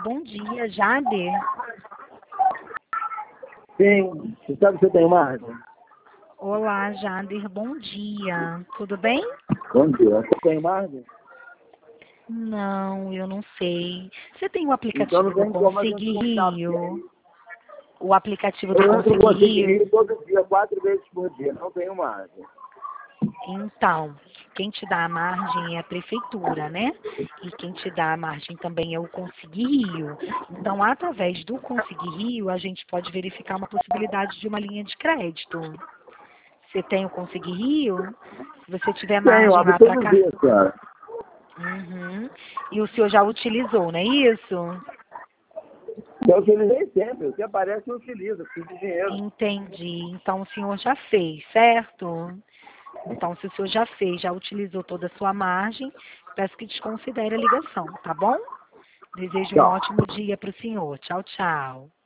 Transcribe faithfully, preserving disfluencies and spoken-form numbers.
bom dia, Jader. Sim, você sabe que você tem margem? Olá, Jader, bom dia. Tudo bem? Bom dia. Você tem margem? Não, eu não sei. Você tem o Então aplicativo não do tem como a gente Consegui contar porque Rio? O aplicativo do eu entro Consegui com Rio? Rio todo dia, quatro vezes por dia. Não tenho margem. Então, quem te dá a margem é a prefeitura, né? E quem te dá a margem também é o Consegui Rio. Então, através do Consegui Rio, a gente pode verificar uma possibilidade de uma linha de crédito. Você tem o Consegui Rio? Se você tiver Tenho, margem abro lá para todo cá. dia, cara. Uhum. E o senhor já utilizou, não é isso? Eu utilizei sempre. O que aparece eu utilizo, preciso de dinheiro. Entendi. Então o senhor já fez, certo? Então, se o senhor já fez, já utilizou toda a sua margem, peço que desconsidere a ligação, tá bom? Desejo um Tchau. ótimo dia para o senhor. Tchau, tchau.